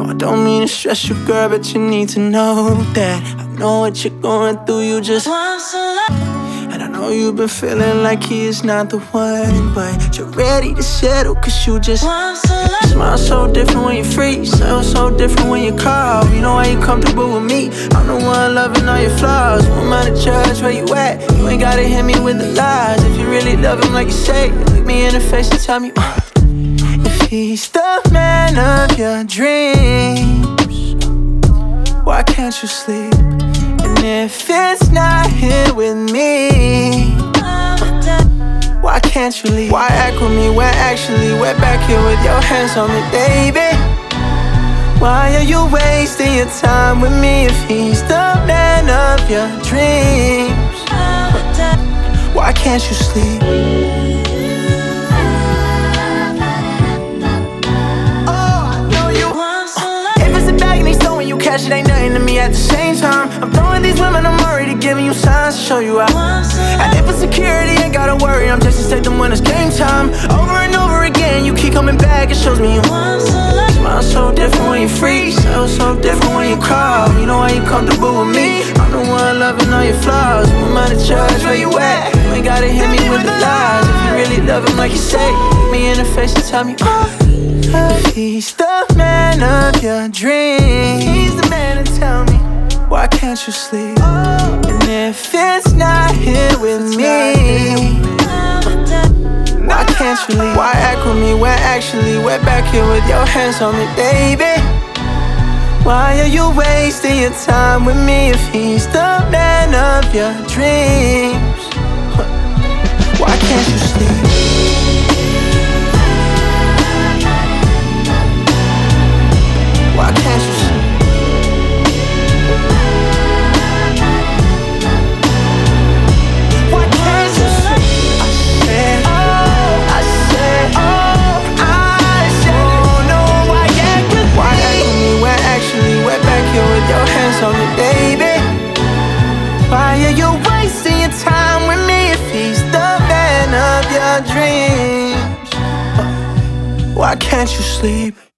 No, I don't mean to stress you, girl, but you need to know that I know what you're going through, you just want some love. And I know you've been feeling like he is not the one, but you're ready to settle, cause you just want some love. You smile so different when you're free, you sound so different when you call. You know why you comfortable with me, I'm the one loving all your flaws. Who am I to judge where you at? You ain't gotta hit me with the lies. If you really love him like you say, look me in the face and tell me if he's the man of your dreams, why can't you sleep? And if it's not here with me, why can't you leave? Why act with me when actually we're back here with your hands on me, baby? Why are you wasting your time with me if he's the man of your dreams? Why can't you sleep? It ain't nothing to me at the same time. I'm throwing these women, I'm already giving you signs to show you out. And if it's security, ain't gotta worry, I'm just to take them when it's game time. Over and over again, you keep coming back, it shows me you smile so different when you're free, sound so different when you call. You know why you comfortable with me, I'm the one loving all your flaws. Who am I to judge where you at? You ain't gotta hit me with the lies. If you really love him like you say, look me in the face and tell me if he's the man of your dreams, he's the man, and tell me why can't you sleep? And if it's not here with me, why can't you leave? Why act with me when actually we're back here with your hands on me, baby? Why are you wasting your time with me if he's the man of your dreams? Why can't you sleep? Why can't you sleep? Why can't you sleep? I said, oh no, why act with me when actually we're back here with your hands on me, baby? Why are you wasting your time with me if he's the man of your dreams? Why can't you sleep?